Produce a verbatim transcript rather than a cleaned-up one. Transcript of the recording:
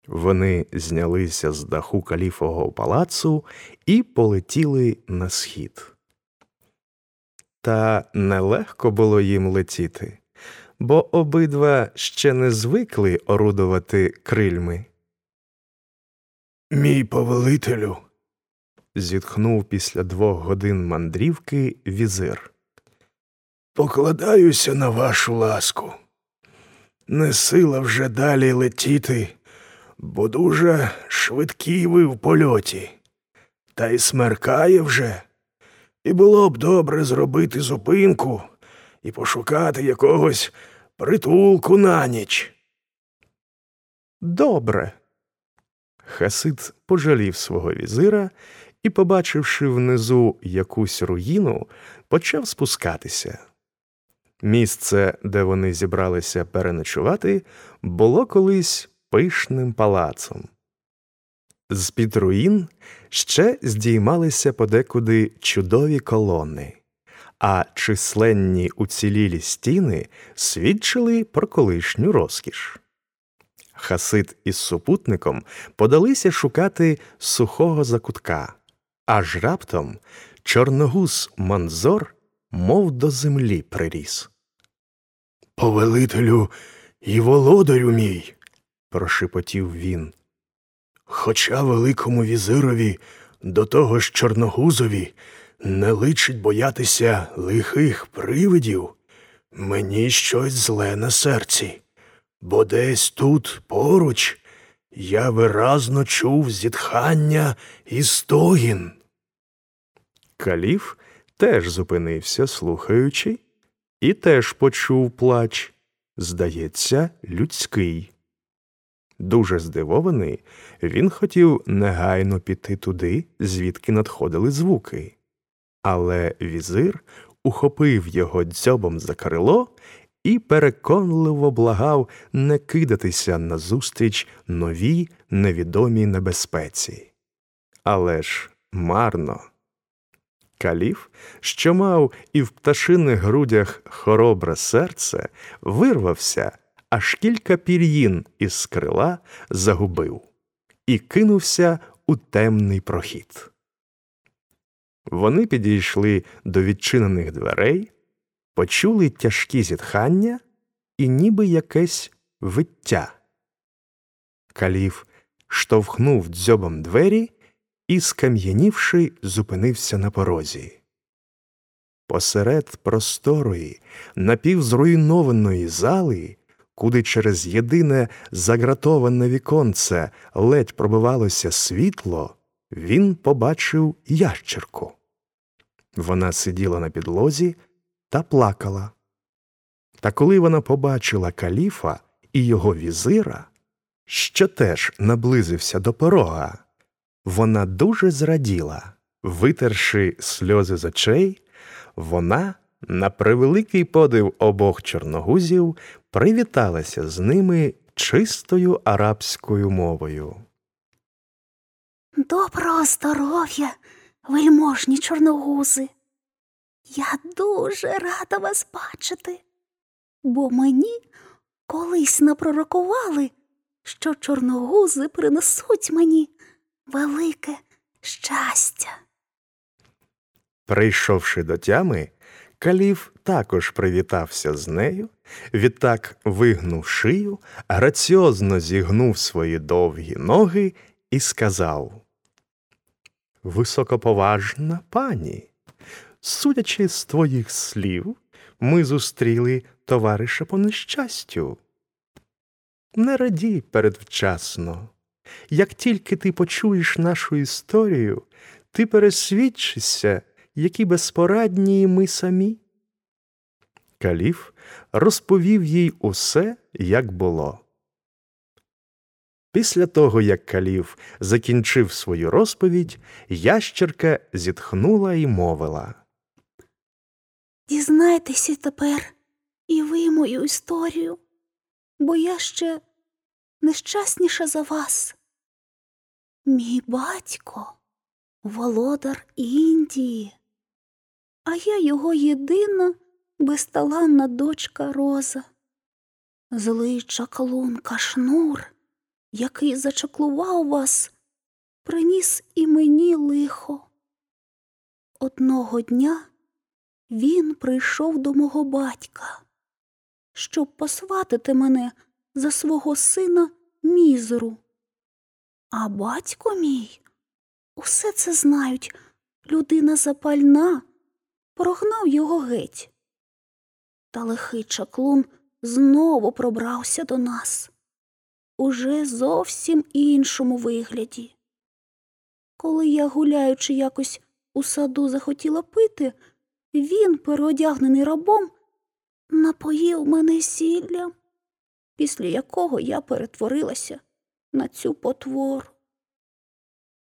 Вони знялися з даху каліфового палацу і полетіли на схід. Та нелегко було їм летіти, бо обидва ще не звикли орудувати крильми. «Мій повелителю», – зітхнув після двох годин мандрівки візир, – «покладаюся на вашу ласку. Не сила вже далі летіти, бо дуже швидкі ви в польоті. Та й смеркає вже, і було б добре зробити зупинку і пошукати якогось притулку на ніч». «Добре». Хасид пожалів свого візира і, побачивши внизу якусь руїну, почав спускатися. Місце, де вони зібралися переночувати, було колись пишним палацом. З-під руїн ще здіймалися подекуди чудові колони, а численні уцілілі стіни свідчили про колишню розкіш. Хасид із супутником подалися шукати сухого закутка, аж раптом чорногуз Манзор мов до землі приріс. «Повелителю і володарю мій», – прошепотів він, – «хоча великому візирові, до того ж чорногузові, не личить боятися лихих привидів, мені щось зле на серці, бо десь тут, поруч, я виразно чув зітхання і стогін». Каліф теж зупинився, слухаючи, і теж почув плач, здається, людський. Дуже здивований, він хотів негайно піти туди, звідки надходили звуки. Але візир ухопив його дзьобом за крило і переконливо благав не кидатися назустріч новій невідомій небезпеці. Але ж марно. Каліф, що мав і в пташиних грудях хоробре серце, вирвався, аж кілька пір'їн із крила загубив і кинувся у темний прохід. Вони підійшли до відчинених дверей, почули тяжкі зітхання і ніби якесь виття. Каліф штовхнув дзьобом двері і, скам'янівши, зупинився на порозі. Посеред просторої, напівзруйнованої зали, куди через єдине загратоване віконце ледь пробивалося світло, він побачив ящерку. Вона сиділа на підлозі та плакала. Та коли вона побачила каліфа і його візира, що теж наблизився до порога, вона дуже зраділа. Витерши сльози з очей, вона, на превеликий подив обох чорногузів, привіталася з ними чистою арабською мовою. «Доброго здоров'я, вельможні чорногузи! Я дуже рада вас бачити, бо мені колись напророкували, що чорногузи принесуть мені велике щастя». Прийшовши до тями, Каліф також привітався з нею, відтак вигнув шию, граціозно зігнув свої довгі ноги і сказав: «Високоповажна пані, судячи з твоїх слів, ми зустріли товариша по нещастю. Не радій передвчасно. Як тільки ти почуєш нашу історію, ти пересвідчишся, які безпорадні ми самі». Каліф розповів їй усе, як було. Після того, як Каліф закінчив свою розповідь, ящерка зітхнула і мовила: «Дізнайтеся тепер і ви мою історію, бо я ще нещасніша за вас. Мій батько – володар Індії, а я його єдина безталанна дочка Роза. Злий чаклун Кашнур який зачаклував вас, приніс і мені лихо. Одного дня він прийшов до мого батька, щоб посватити мене за свого сина Мізеру. А батько мій, усе це знають, людина запальна, прогнав його геть. Та лихий чаклун знову пробрався до нас, уже зовсім іншому вигляді. Коли я, гуляючи якось у саду, захотіла пити, він, переодягнений рабом, напоїв мене зіллям, після якого я перетворилася на цю потвору.